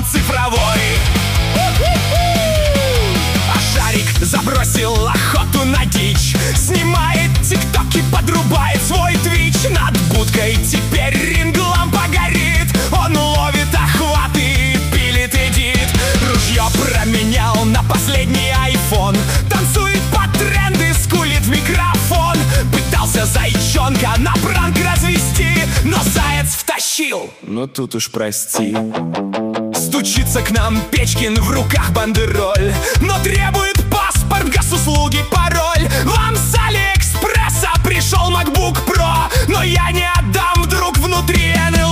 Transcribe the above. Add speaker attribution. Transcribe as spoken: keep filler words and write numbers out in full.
Speaker 1: телефон цифровой. А Шарик забросил охоту на дичь, снимает тиктоки, подрубает свой твич. Над будкой теперь ринг-лампа горит, он ловит охваты и пилит эдит. Ружье променял на последний айфон, танцует под тренды, скулит в микрофон. Пытался зайчонка на пранк развести, но заяц втащил, ну тут уж прости. Стучится к нам Печкин, в руках бандероль, но требует паспорт, госуслуги, пароль. Вам с Алиэкспресса пришел MacBook Pro, но я не отдам, вдруг внутри эн эл